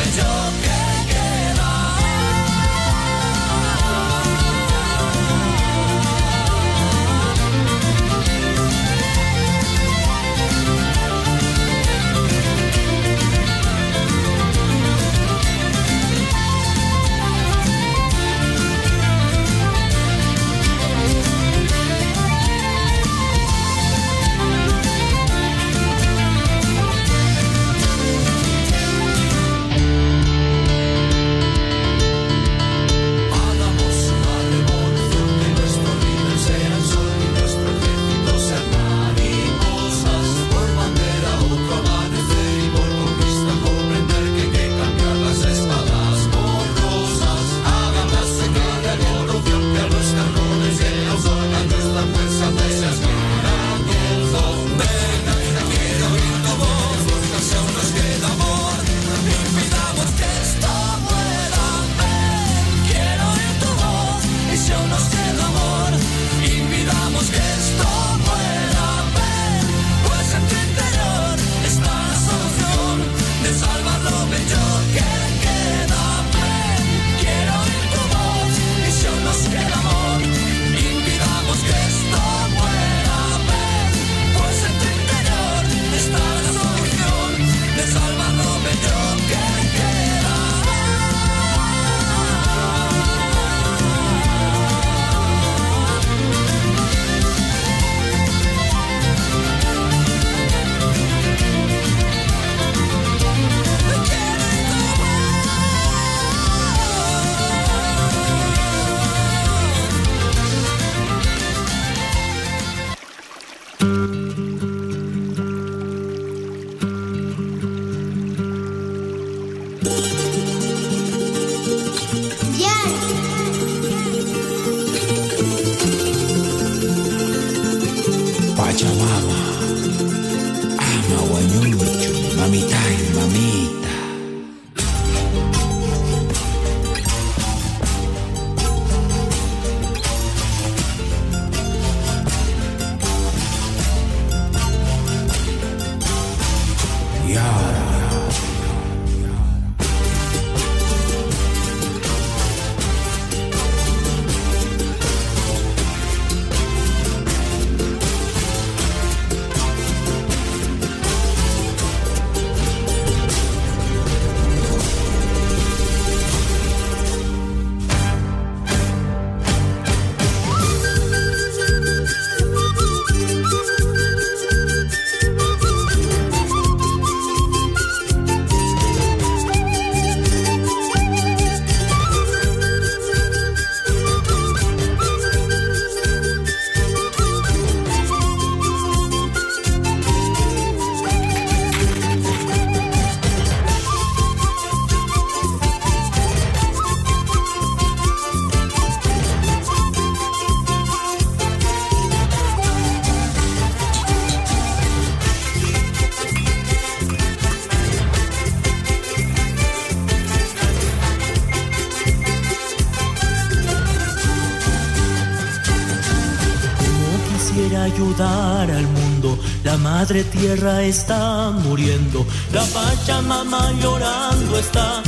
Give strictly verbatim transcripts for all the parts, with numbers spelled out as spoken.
ayudar al mundo. La madre tierra está muriendo, la Pachamama llorando está,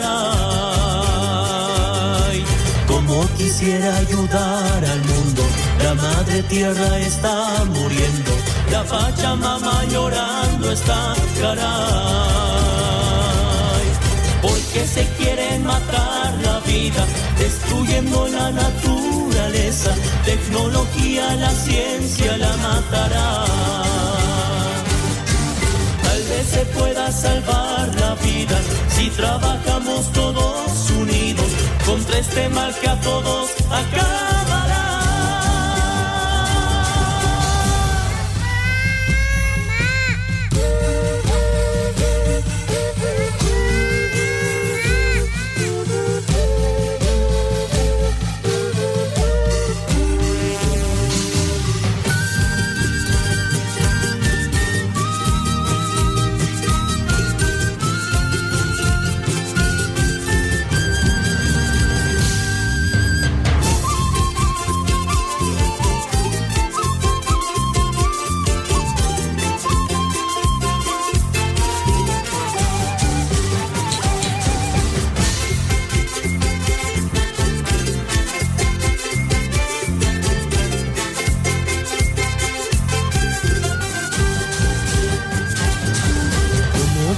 caray. Como quisiera ayudar al mundo, la madre tierra está muriendo, la Pachamama llorando está, caray. Porque se quieren matar la vida, destruyendo la naturaleza, tecnología, la ciencia la matará. Tal vez se pueda salvar la vida si trabajamos todos unidos contra este mal que a todos acabará.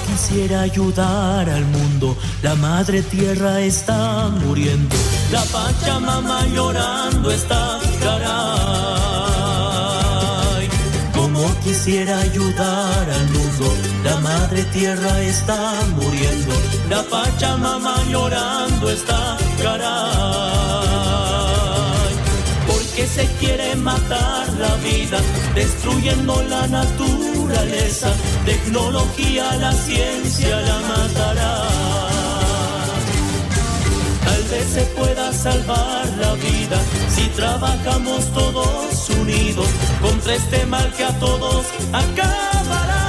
quisiera ayudar al mundo, la madre tierra está muriendo, la Pachamama llorando está, caray. Como quisiera ayudar al mundo, la madre tierra está muriendo, la Pachamama llorando está, caray. Porque se quiere matar la vida, destruyendo la naturaleza, tecnología, la ciencia la matará. Tal vez se pueda salvar la vida si trabajamos todos unidos contra este mal que a todos acabará.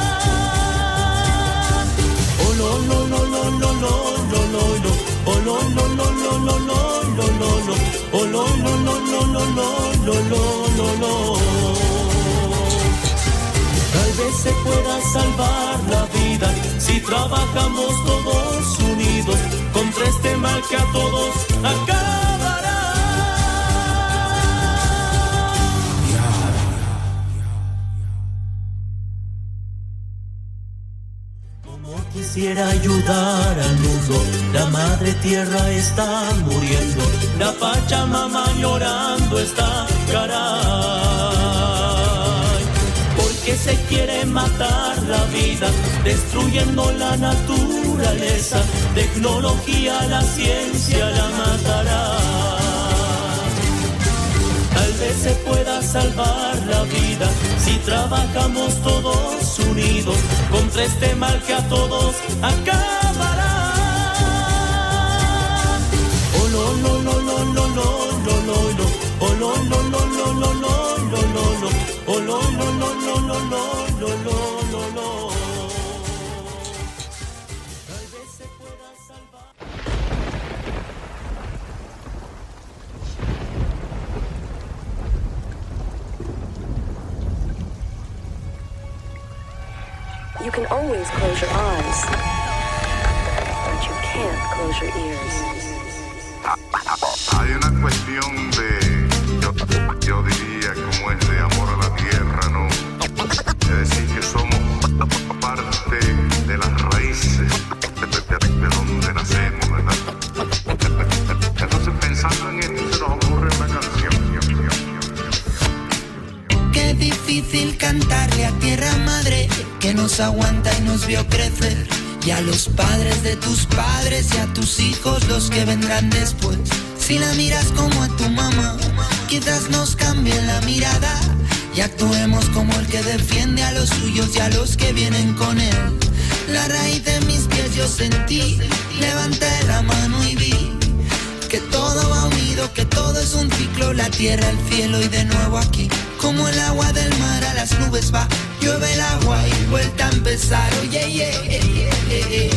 Oh, lo, lo, lo, lo, lo, lo, lo, lo, lo. Oh, lo, lo, lo, lo, lo, lo, lo, lo, lo. Oh, lo, lo, lo, lo, lo, lo, lo, lo, lo. Tal vez se pueda salvar la vida si trabajamos todos unidos contra este mal que a todos acabará. Como quisiera ayudar al mundo, la madre tierra está muriendo, la Pachamama llorando está, caray. Porque se quiere matar la vida, destruyendo la naturaleza, tecnología, la ciencia la matará. Tal vez se pueda salvar la vida si trabajamos todos unidos contra este mal que a todos acabará. Oh, lo, lo, lo, lo, lo, lo, lo, lo, lo. Oh, lo, lo, lo, lo, lo, lo, lo, lo, lo. Oh, lo, lo, lo, lo, lo, lo, lo, lo, lo. Tal vez se pueda salvar. You can always close your eyes, but you can't close your ears. Hay una cuestión de, yo, yo diría como es de amor a la tierra, ¿no? Es decir, que somos parte de las raíces de, de, de donde nacemos, ¿verdad? Entonces pensando en esto se nos ocurre una canción. Qué difícil cantarle a tierra madre que nos aguanta y nos vio crecer, y a los padres de tus padres y a tus hijos los que vendrán después. Si la miras como a tu mamá, quizás nos cambie la mirada y actuemos como el que defiende a los suyos y a los que vienen con él. La raíz de mis pies yo sentí, levanté la mano y vi que todo va unido, que todo es un ciclo, la tierra, el cielo y de nuevo aquí. Como el agua del mar a las nubes va, llueve el agua y vuelta a empezar. Oye, oh, yeah, yeah, yeah, yeah, yeah.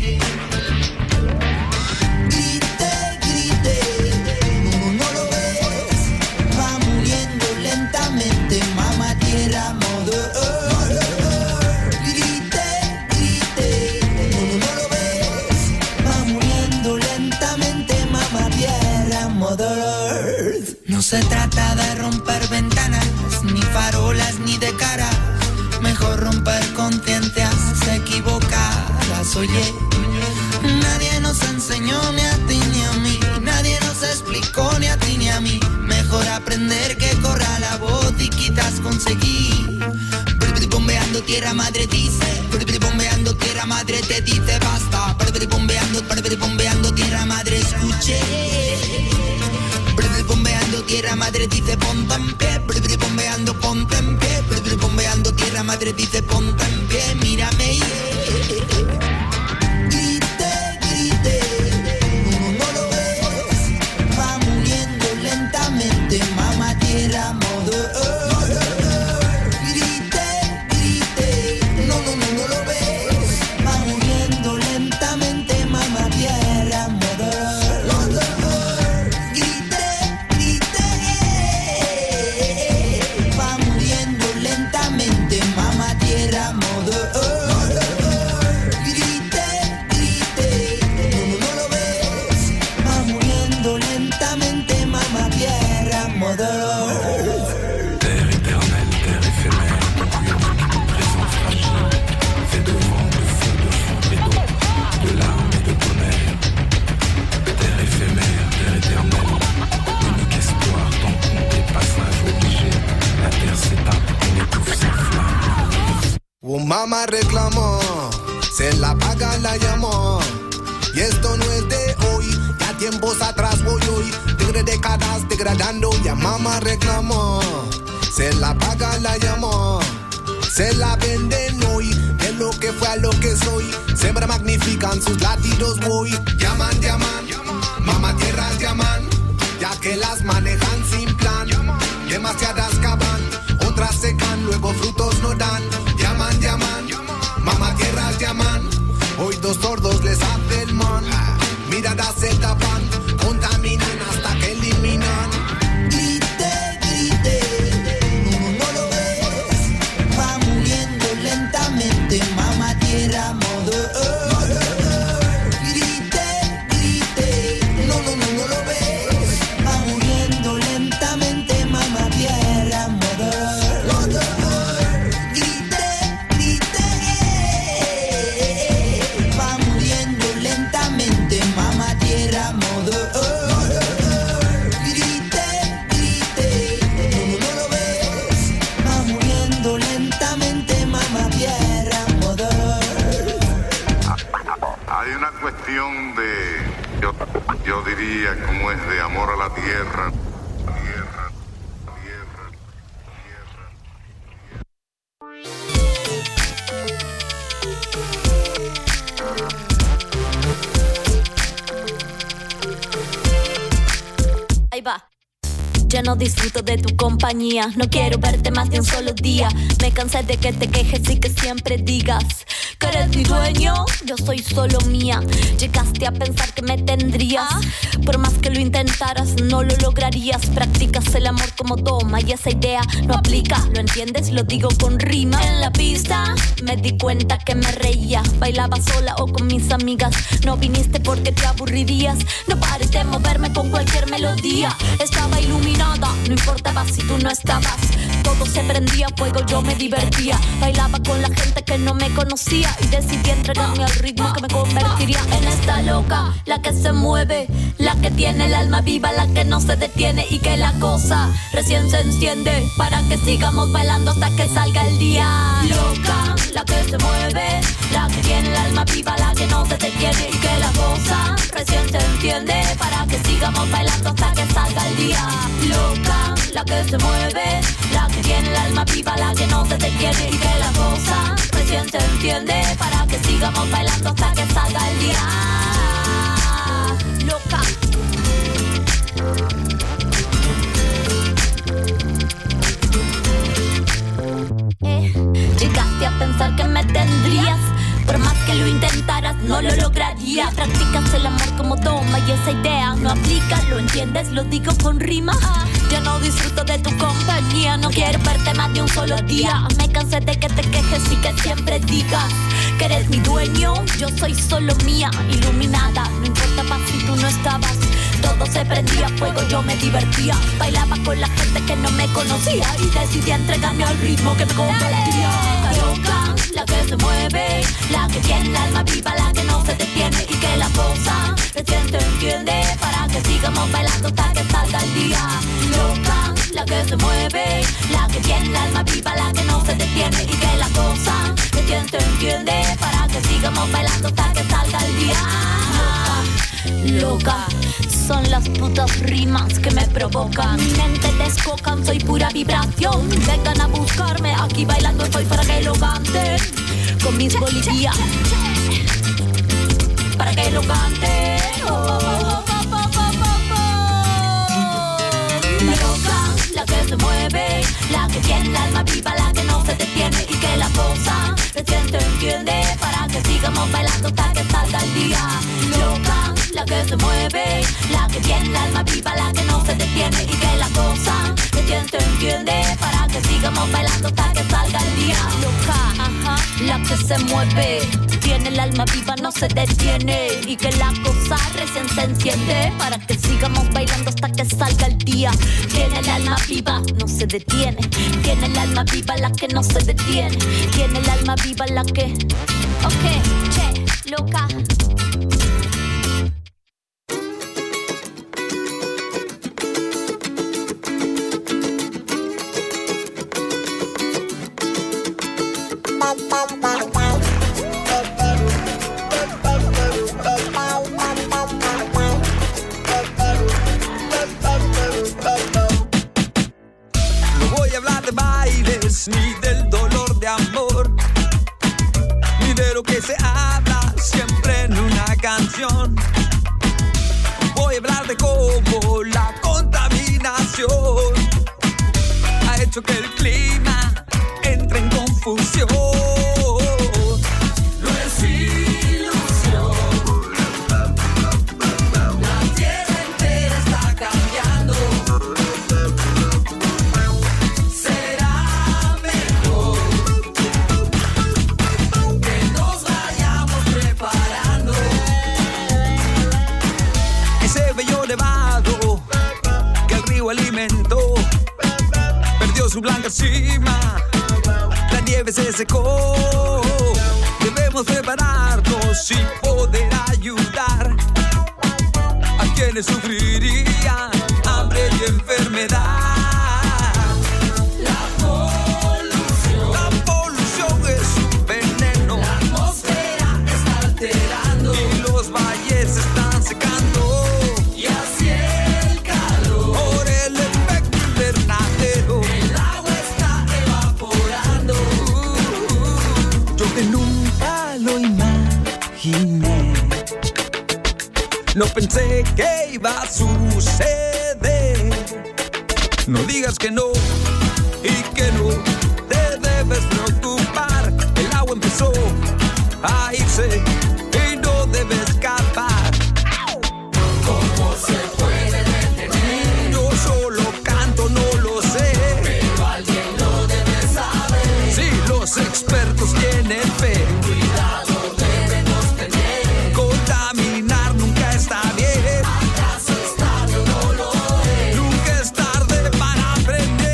Grite, grite, no, no lo ves, va muriendo lentamente, mamá tierra, mother earth. Grite, grite, no, no lo ves, va muriendo lentamente, mamá tierra, mother earth. No se trata de romper ventanas, ni farolas, ni de cara. Mejor romper conciencias equivocadas, oye. Nadie nos enseñó ni a ti ni a mí, nadie nos explicó ni a ti ni a mí. Mejor aprender que corra la voz y quizás conseguir. Bombeando tierra madre dice, bombeando tierra madre te dice basta. Bombeando, bombeando tierra madre escuche. Bombeando tierra madre dice ponte en pie, bombeando ponte en pie, bombeando tierra madre dice ponte en pie, mírame, yeah. Grite, grite, no, no lo ves, va muriendo lentamente, mamá tierra, mother earth. Grite, grite, no, no, no, no lo ves, va muriendo lentamente, mamá tierra, mother earth. Va muriendo lentamente, mamá tierra, mother earth. mamá reclamó, se la paga, la llamó. Y esto no es de hoy, ya tiempos atrás voy hoy. Tigre décadas degradando, ya mamá reclamó, se la paga, la llamó. Se la venden hoy, de lo que fue a lo que soy. Siempre magnifican sus latidos voy. Llaman, llaman, mamá tierras llaman, ya que las manejan sin plan. Demasiadas cavan, otras secan, luego frutos no dan. Llaman, llaman, mamá tierras llaman. Hoy dos sordos les hace el man. Miradas se tapan, contaminan hasta que eliminan. Grite, grite, no, no lo ves. Va muriendo lentamente, mamá tierra, mother earth. Grite, grite, no, no, no, no lo ves. Va muriendo lentamente, mamá tierra, mother earth. Grite, grite, va muriendo lentamente, mamá tierra, mother earth. Grite, grite, no, no lo ves. Va muriendo lentamente, mamá tierra, mother earth. Hay una cuestión de, yo, yo diría, como es de amor a la tierra. Tierra, tierra, tierra. Ahí va. Ya no disfruto de tu compañía, no quiero verte más de un solo día. Me cansé de que te quejes y que siempre digas que eres mi dueño, yo soy solo mía. Llegaste a pensar que me tendrías, por más que lo intentaras no lo lograrías. Practicas el amor como toma y esa idea no aplica, ¿lo entiendes? Lo digo con rima. En la pista me di cuenta que me reía, bailaba sola o con mis amigas. No viniste porque te aburrirías, no pares de moverme con cualquier melodía. Estaba iluminada, no importaba si tú no estabas. Todo se prendía fuego, yo me divertía. Bailaba con la gente que no me conocía y decidí entregarme al ritmo que me convertiría en esta loca, la que se mueve, la que tiene el alma viva, la que no se detiene y que la cosa recién se enciende para que sigamos bailando hasta que salga el día. Loca, la que se mueve, la que tiene el alma viva, la que no se detiene y que la cosa recién se enciende para que sigamos bailando hasta que salga el día. Loca, la que se mueve, la que tiene el alma viva, la que no se detiene y que la cosa recién se entiende para que sigamos bailando hasta que salga el día. Loca. Eh, llegaste a pensar que me tendrías, por más que lo intentaras no lo lograría. Practicas el amor como toma y esa idea no aplica, ¿lo entiendes? Lo digo con rima. Ya no disfruto de tu compañía, no quiero verte más de un solo día. Me cansé de que te quejes y que siempre digas que eres mi dueño, yo soy solo mía, iluminada. No importaba si tú no estabas, todo se prendía fuego, yo me divertía. Bailaba con la gente que no me conocía y decidí entregarme al ritmo que me convertía. Loca, la que se mueve, la que tiene el alma viva, la que no se detiene y que la cosa recién se entiende para que sigamos bailando hasta que salga el día. Loca, la que se mueve, la que tiene el alma viva, la que no se detiene y que la cosa recién se entiende para que sigamos bailando hasta que salga el día. Loca, son las putas rimas que me provocan. Mi mente descocan, soy pura vibración. Vengan a buscarme, aquí bailando estoy para que lo canten con mis bolivianos, para que lo canten. Oh, oh, oh, oh, oh, oh, oh. Loca, la que se mueve, la que tiene el alma viva, la que no se detiene y que la cosa recién se entiende para que sigamos bailando hasta que salga el día. Loca, la que se mueve, la que tiene el alma viva, la que no se detiene y que la cosa recién se entiende para que sigamos bailando hasta que salga el día. Loca, ajá, la que se mueve, tiene el alma viva, no se detiene y que la cosa recién se enciende para que sigamos bailando hasta que salga el día. Tiene el alma viva, no se detiene. Tiene el alma viva, la que no se detiene. Tiene el alma viva, la que... Ok, che, loca. Bye. hecho que el clima entre en confusión. No es ilusión. La tierra entera está cambiando. Será mejor que nos vayamos preparando. Ese bello nevado que el río alimentó perdió su blanca cima, la nieve se secó. Debemos prepararnos y poder ayudar a quienes sufrirían hambre y enfermedad. La polución, la polución es un veneno. La atmósfera está alterando y los valles se están secando. Y así el calor por el efecto invernadero. El agua está evaporando. Uh, yo que nunca lo imaginé. No pensé que iba a suceder. No digas que no y que no te debes preocupar. El agua empezó a irse y no debe escapar. ¿Cómo se puede detener? Yo solo canto, no lo sé, pero alguien lo debe saber. Si los expertos tienen fe, cuidado debemos tener. Contaminar nunca está bien. ¿Acaso es tarde o no lo es? Nunca es tarde para aprender.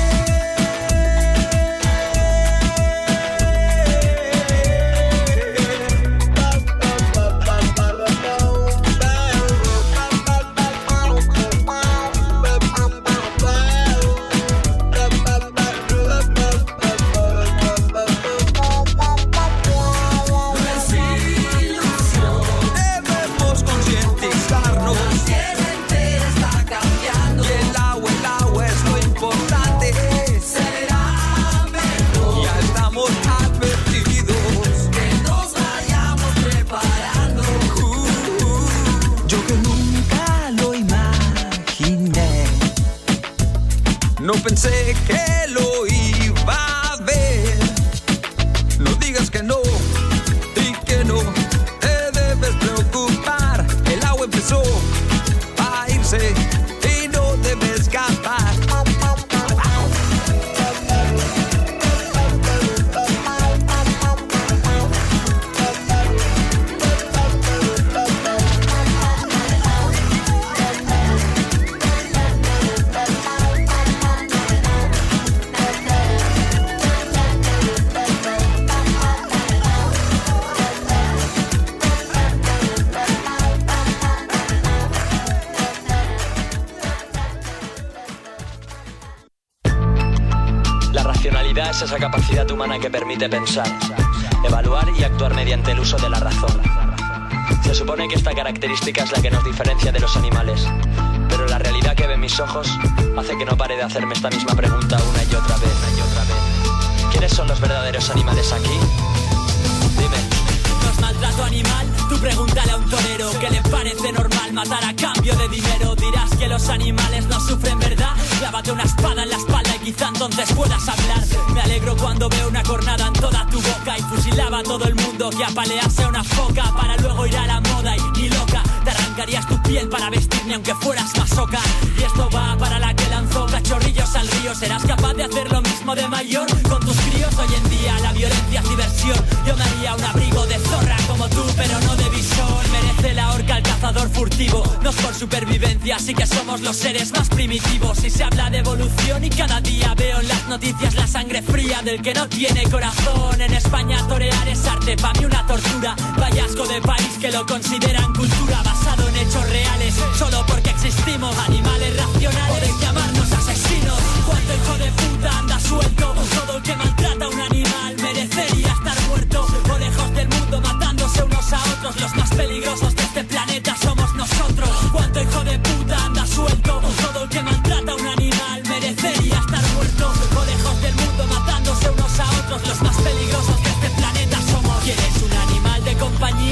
No es ilusión. Debemos concientizarnos. La tierra entera está cambiando. Y el agua, el agua es lo importante. Será mejor. Ya estamos advertidos. Que nos vayamos preparando. Uh, uh, yo que nunca lo imaginé. No pensé que lo iba a ver. No digas que no y que no te debes preocupar. El agua empezó a irse y no debe escapar. La racionalidad es esa capacidad humana que permite pensar, evaluar y actuar mediante el uso de la razón. Se supone que esta característica es la que nos diferencia de los animales, pero la realidad que ven mis ojos hace que no pare de hacerme esta misma pregunta una y otra vez, una y otra vez. ¿Quiénes son los verdaderos animales aquí? Dime. ¿No es maltrato animal? Tú pregúntale a un torero que le parece normal matar a cambio de dinero. Dirás que los animales no sufren, ¿verdad? Clávate una espada en la espalda y quizá entonces puedas hablar. Me alegro cuando veo una cornada en toda tu boca y fusilaba a todo el mundo que apalease a una foca para luego ir a la moda y ni loca. Te arrancarías tu piel para vestirme aunque fueras masoca. Y esto va para la que lanzó cachorrillos al río. ¿Serás capaz de hacer lo mismo de mayor con tus críos? Hoy en día la violencia es diversión. Yo me haría un abrigo de zorra como tú, pero no de visón. Merece la horca al cazador furtivo. No es por supervivencia, sí que somos los seres más primitivos. Y se habla de evolución y cada día veo en las noticias la sangre fría del que no tiene corazón. En España torear es arte, pa' mí una tortura. Vaya asco de país que lo consideran cultura, basado en hechos reales, solo porque existimos. Animales racionales, podéis llamarnos asesinos. Cuánto hijo de puta anda suelto. Todo el que maltrata a un animal merecería estar muerto. O lejos del mundo matándose unos a otros. Los más peligrosos de este planeta somos nosotros. Cuánto hijo de puta anda suelto. Todo el que maltrata a un animal merecería estar muerto. O lejos del mundo matándose unos a otros. Los más peligrosos de este planeta somos. ¿Quieres un animal de compañía pa' pegar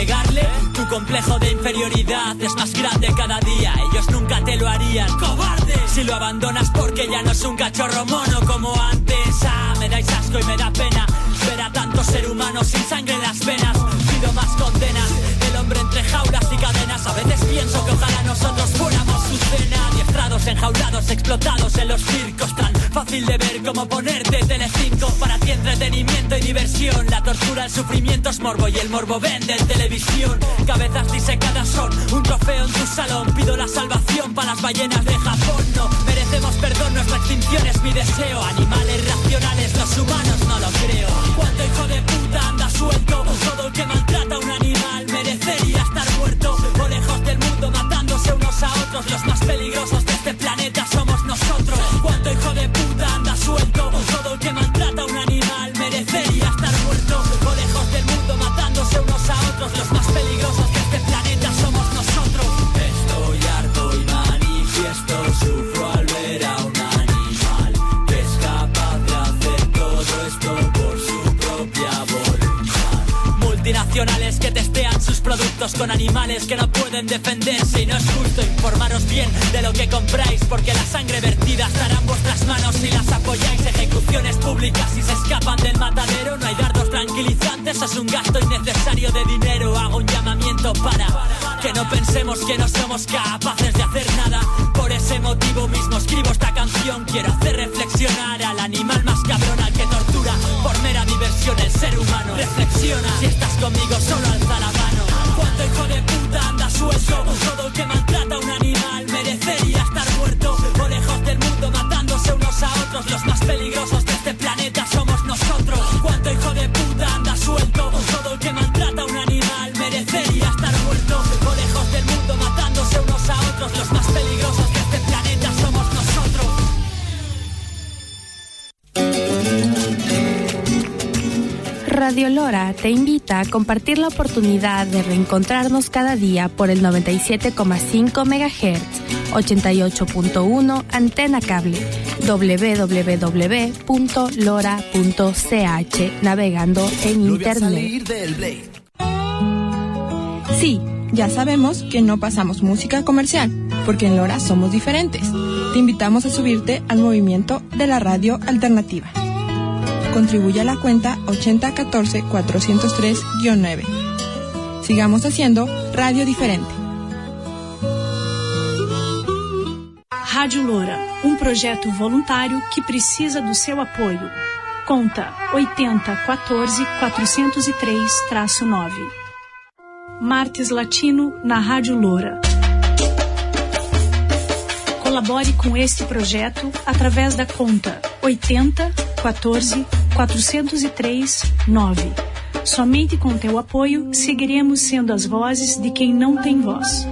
negarle. Tu complejo de inferioridad es más grande cada día. Ellos nunca te lo harían, cobarde. Si lo abandonas porque ya no es un cachorro mono como antes. Ah, me dais asco y me da pena ver a tanto ser humano sin sangre en las venas. Pido más condenas, el hombre entre jaulas y cadenas. A veces pienso que ojalá nosotros fuéramos su cena. Adiestrados, enjaulados, explotados en los circos. Tan fácil de ver como ponerte Telecinco. Para ti entretenimiento y diversión. La tortura, el sufrimiento es morbo y el morbo vende en televisión. Cabezas disecadas son un trofeo en tu salón. Pido la salvación para las ballenas de Japón. No merecemos perdón, nuestra extinción es mi deseo. Animales racionales, los humanos no lo creo. Cuánto hijo de puta anda suelto. Todo el que maltrata a un animal merecería estar muerto. O lejos del mundo matándose unos a otros. Los más peligrosos de este planeta somos nosotros. Cuánto hijo de puta anda suelto. Todo el que maltrata a un animal merecería estar muerto. O lejos del mundo matándose unos a otros. Los más peligrosos de este planeta somos nosotros. Estoy harto y manifiesto. Sufro al ver a un animal que es capaz de hacer todo esto por su propia voluntad. Multinacionales que testean sus productos con animales que no pueden defenderse. Y no es justo. Informaros bien de lo que compráis, porque la sangre vertida estará en vuestras manos si las apoyáis. Ejecuciones públicas si se escapan del matadero. No hay dardos tranquilizantes, es un gasto innecesario de dinero. Hago un llamamiento para que no pensemos que no somos capaces de hacer nada. Por ese motivo mismo escribo esta canción. Quiero hacer reflexionar al animal más cabrón, al que tortura por mera diversión el ser humano. Reflexiona, si estás conmigo solo alza la mano. Cuánto hijo de puta anda suelto. Todo el que maltrata a un animal merecería estar muerto. O lejos del mundo matándose unos a otros. Los más peligrosos de este planeta somos nosotros. Cuánto hijo de puta anda suelto. Todo el que maltrata a un animal merecería estar muerto. O lejos del mundo matándose unos a otros. Los más peligrosos de este planeta somos nosotros. Radio Lora te invita a compartir la oportunidad de reencontrarnos cada día por el noventa y siete coma cinco megahertz, ochenta y ocho punto uno antena cable, doble u doble u doble u punto lora punto c h, navegando en internet. Sí, ya sabemos que no pasamos música comercial, porque en Lora somos diferentes. Te invitamos a subirte al movimiento de la radio alternativa. Contribuye a la cuenta ochenta catorce cuatrocientos tres guion nueve. Sigamos haciendo radio diferente. Rádio Loura, um projeto voluntário que precisa do seu apoio. Conta oitenta quatorze quatrocentos e três traço nove. Martes Latino na Rádio Loura. Colabore com este projeto através da conta oitenta quatorze quatrocentos e três nove. Somente com teu apoio seguiremos sendo as vozes de quem não tem voz.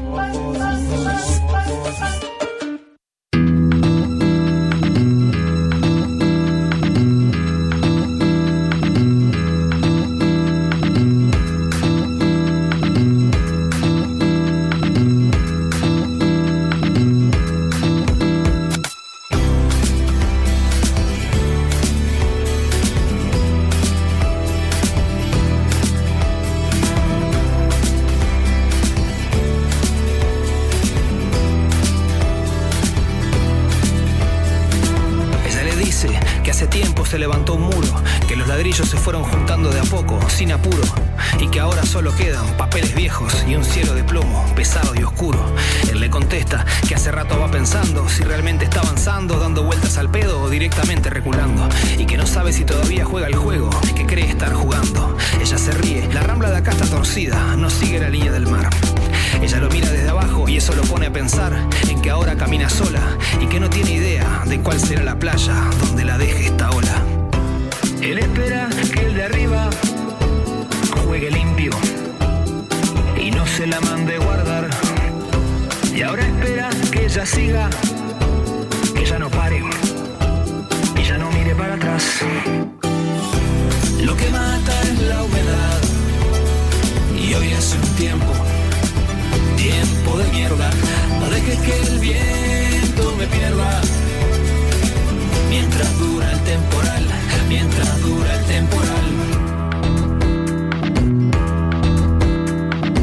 Se levantó un muro, que los ladrillos se fueron juntando de a poco, sin apuro, y que ahora solo quedan papeles viejos y un cielo de plomo, pesado y oscuro. Él le contesta que hace rato va pensando si realmente está avanzando, dando vueltas al pedo o directamente reculando, y que no sabe si todavía juega el juego que cree estar jugando. Ella se ríe, la rambla de acá está torcida, no sigue la línea del mar. Ella lo mira desde abajo y eso lo pone a pensar en que ahora camina sola y que no tiene idea de cuál será la playa donde la deje esta ola. Él espera que el de arriba juegue limpio y no se la mande guardar. Y ahora espera que ella siga, que ella no pare y ya no mire para atrás. Lo que mata es la humedad y hoy hace un tiempo, tiempo de mierda. No dejes que el viento me pierda. Mientras dura el temporal, mientras dura el temporal.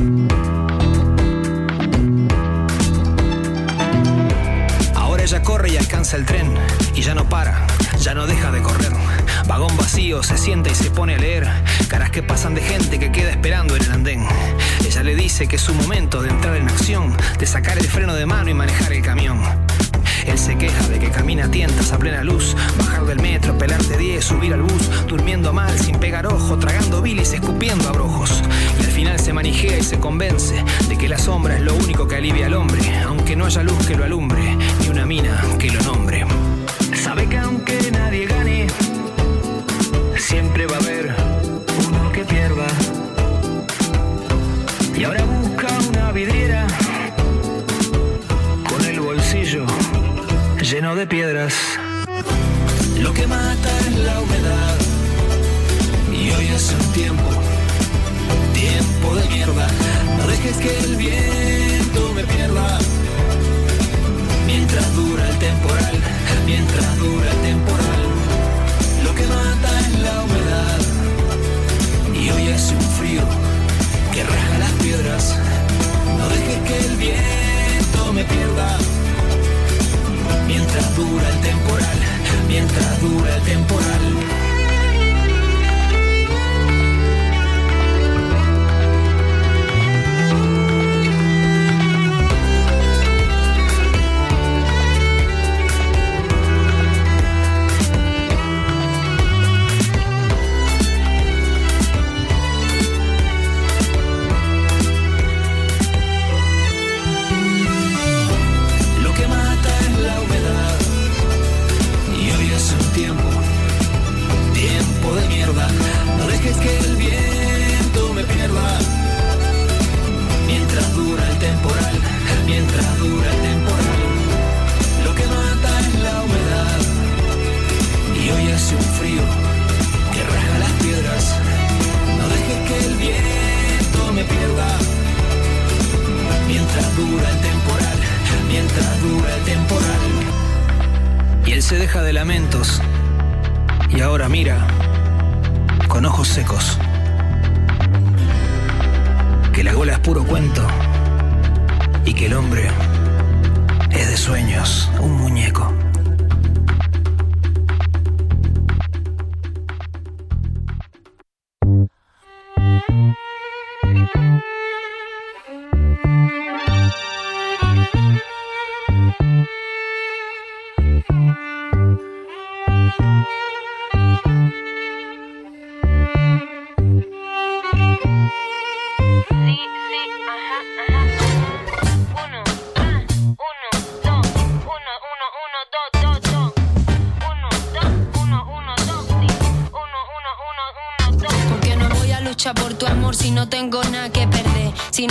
corre y alcanza el tren, y ya no para, ya no deja de correr. Vagón vacío, se sienta y se pone a leer caras que pasan de gente que queda esperando en el andén. Ella le dice que es su momento de entrar en acción, de sacar el freno de mano y manejar el camión. Él se queja de que camina a tientas a plena luz, bajar del metro, pelarte diez, subir al bus, durmiendo mal, sin pegar ojo, tragando bilis, escupiendo abrojos. Y al final se manijea y se convence de que la sombra es lo único que alivia al hombre, aunque no haya luz que lo alumbre, ni una mina que lo nombre. Sabe que aunque nadie gane, siempre va a haber uno que pierda. Y ahora busca una vidriera con el bolsillo lleno de piedras. Lo que mata es la humedad, y hoy es un tiempo, tiempo de mierda. No dejes que el viento me pierda, mientras dura el temporal, mientras dura el temporal. Lo que mata es la humedad, y hoy es un frío que raja las piedras. No dejes que el viento me pierda, mientras dura el temporal, mientras dura el temporal. No dejes que el viento me pierda, mientras dura el temporal, mientras dura el temporal. Lo que mata es la humedad, y hoy hace un frío que raja las piedras. No dejes que el viento me pierda, mientras dura el temporal, mientras dura el temporal. Y él se deja de lamentos, y ahora mira con ojos secos, que la gola es puro cuento y que el hombre es de sueños un muñeco.